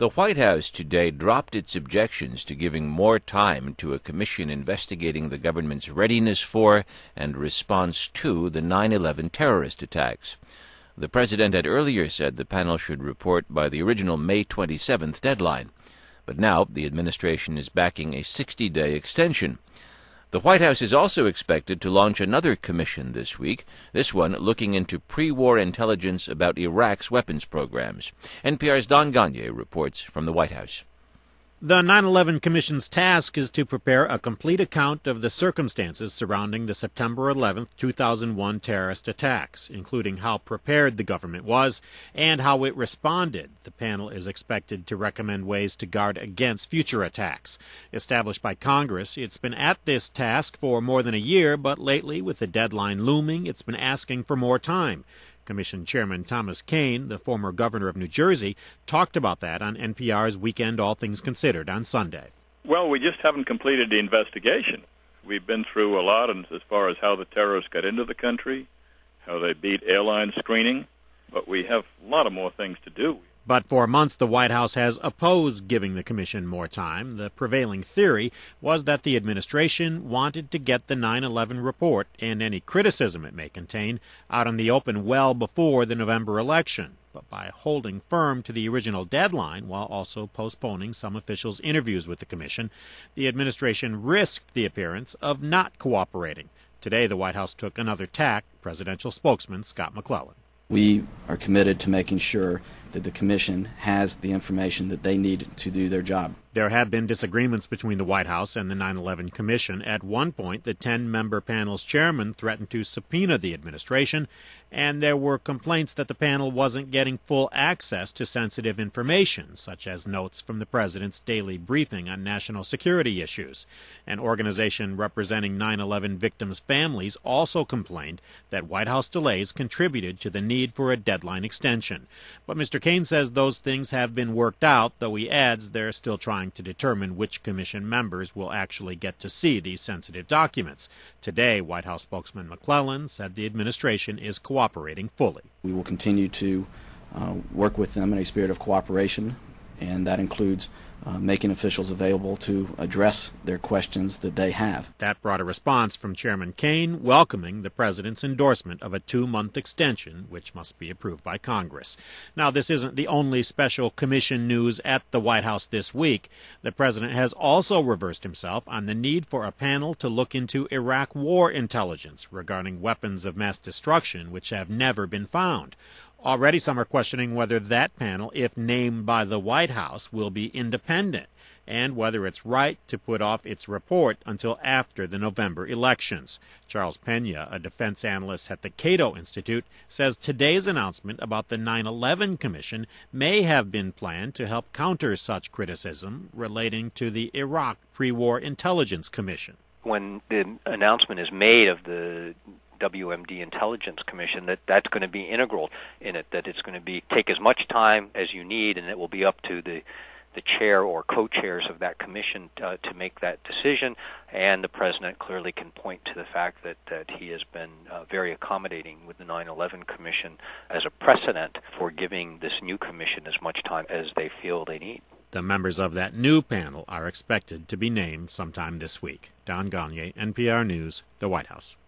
The White House today dropped its objections to giving more time to a commission investigating the government's readiness for and response to the 9/11 terrorist attacks. The president had earlier said the panel should report by the original May 27th deadline, but now the administration is backing a 60-day extension. The White House is also expected to launch another commission this week, this one looking into pre-war intelligence about Iraq's weapons programs. NPR's Don Gagné reports from the White House. The 9/11 Commission's task is to prepare a complete account of the circumstances surrounding the September 11, 2001 terrorist attacks, including how prepared the government was and how it responded. The panel is expected to recommend ways to guard against future attacks. Established by Congress, it's been at this task for more than a year, but lately, with the deadline looming, it's been asking for more time. Commission Chairman Thomas Kean, the former governor of New Jersey, talked about that on NPR's Weekend All Things Considered on Sunday. Well, we just haven't completed the investigation. We've been through a lot as far as how the terrorists got into the country, how they beat airline screening, but we have a lot of more things to do. But for months, the White House has opposed giving the commission more time. The prevailing theory was that the administration wanted to get the 9/11 report and any criticism it may contain out in the open well before the November election. But by holding firm to the original deadline while also postponing some officials' interviews with the commission, the administration risked the appearance of not cooperating. Today, the White House took another tack, presidential spokesman Scott McClellan. We are committed to making sure that the Commission has the information that they need to do their job. There have been disagreements between the White House and the 9/11 Commission. At one point, the 10-member panel's chairman threatened to subpoena the administration, and there were complaints that the panel wasn't getting full access to sensitive information, such as notes from the president's daily briefing on national security issues. An organization representing 9/11 victims' families also complained that White House delays contributed to the need for a deadline extension. But Mr. Kean says those things have been worked out, though he adds they're still trying to determine which commission members will actually get to see these sensitive documents. Today, White House spokesman McClellan said the administration is cooperating fully. We will continue to work with them in a spirit of cooperation, and that includes making officials available to address their questions that they have. That brought a response from Chairman Kean welcoming the president's endorsement of a 2-month extension, which must be approved by Congress. Now, this isn't the only special commission news at the White House this week. The president has also reversed himself on the need for a panel to look into Iraq war intelligence regarding weapons of mass destruction which have never been found. Already some are questioning whether that panel, if named by the White House, will be independent, and whether it's right to put off its report until after the November elections. Charles Pena, a defense analyst at the Cato Institute, says today's announcement about the 9/11 Commission may have been planned to help counter such criticism relating to the Iraq Pre-War Intelligence Commission. When the announcement is made of the WMD Intelligence Commission, that's going to be integral in it, that it's going to take as much time as you need, and it will be up to the chair or co-chairs of that commission to make that decision. And the president clearly can point to the fact that he has been very accommodating with the 9/11 Commission as a precedent for giving this new commission as much time as they feel they need. The members of that new panel are expected to be named sometime this week. Don Gagné, NPR News, the White House.